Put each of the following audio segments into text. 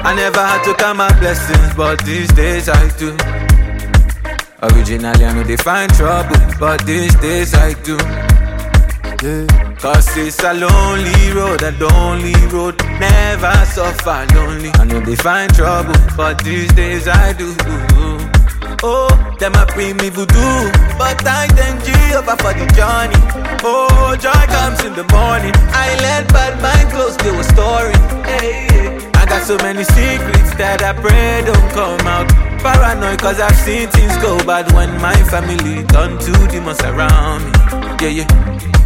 I never had to count my blessings, but these days I do. Originally I know they find trouble, but these days I do. Yeah. Cause it's a lonely road, a lonely road, never suffer lonely. I know they find trouble, but these days I do. Oh, them a bring me voodoo, but I thank Jehovah for the journey. Oh, joy comes in the morning. I let bad mind close to a story. Hey, I got so many secrets that I pray don't come out. Paranoid cause I've seen things go bad when my family done to demons around me. Yeah, yeah.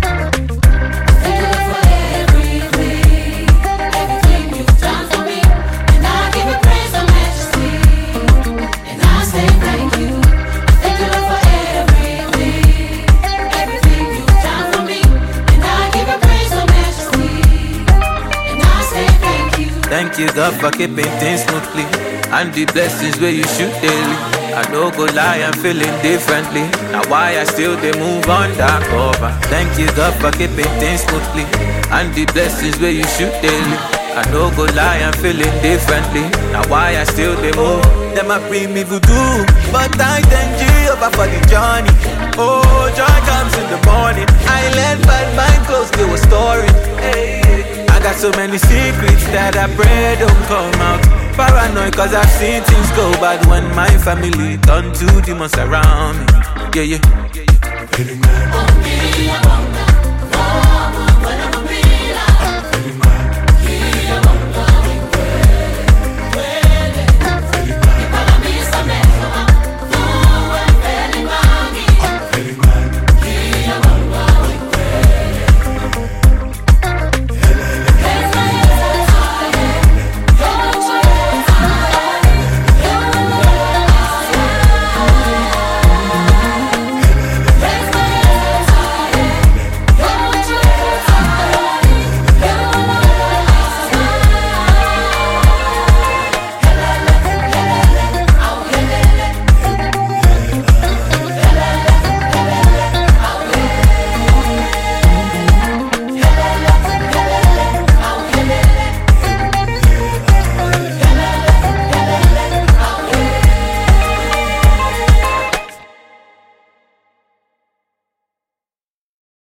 Thank you, God, for keeping things smoothly and the blessings where you shoot daily. I don't go lie, I'm feeling differently. Now why I still they move on that cover. Thank you, God, for keeping things smoothly and the blessings where you shoot daily. I don't go lie, I'm feeling differently. Now why I still they move. Them a bring me voodoo, but I thank Jehovah for the journey. Oh, joy comes in the morning. I let bad mind close to a story. Hey. I got so many secrets that I pray don't come out. Paranoid cause I've seen things go bad when my family done to demons around me. Yeah, yeah.